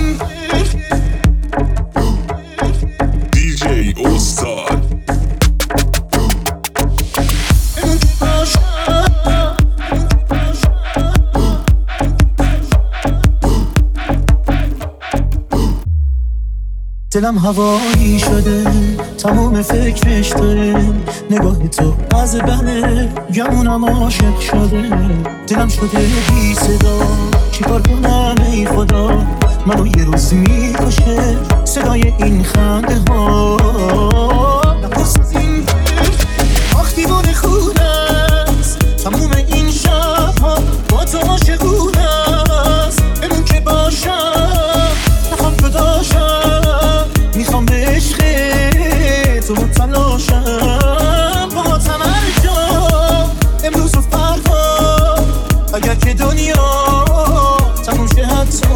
این DJ استاد دلم هوایی شده تمام فکرش داره نگاه تو از بله گمونم عاشق شده دلم شده بی صدا چیکار کنم ای خدا منو یه روز میکشه صدای این خنده ها نپرس از این آخ دیوانه خونه است تموم این شبها با تو عاشقونه است بمون که باشم نخوام جداشم میخوام به عشق تو متلاشم با تمرجا امروز و فردا اگر که دنیا تموم شه حتی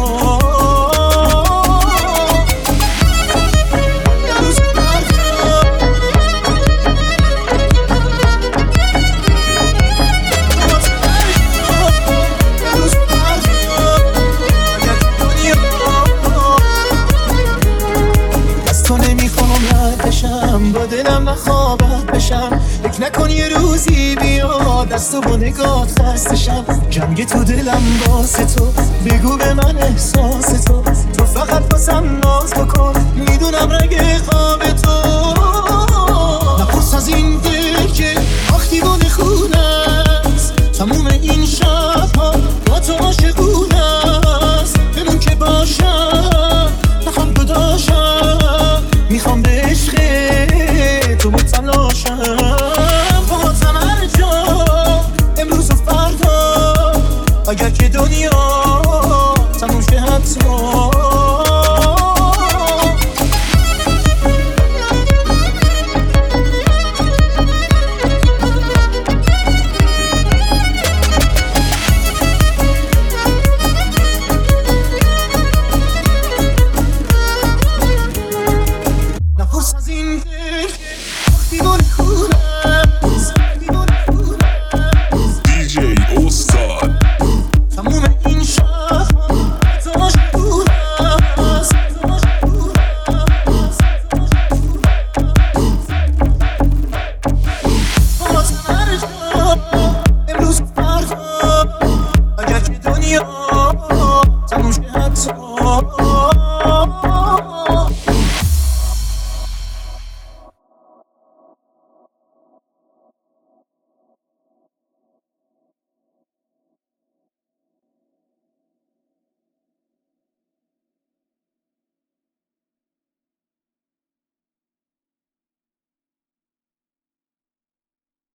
با دلم نخوابت بشم فکر نکن یه روزی بیاد از تو با نگات خستشم جنگ تو دلم واسه تو بگو به من احساس تو تو فقط واسم ناز بکن میدونم رگ خواب تو نپرس از این دل که آخ دیوانه خونه است تموم این شبها با تو عاشقونه است بمون که باشم نخوام جداشم میخوام به عشق تو متلاشم با تمرجا امروز و فردا اگر که دنیا تموم شه حتی oh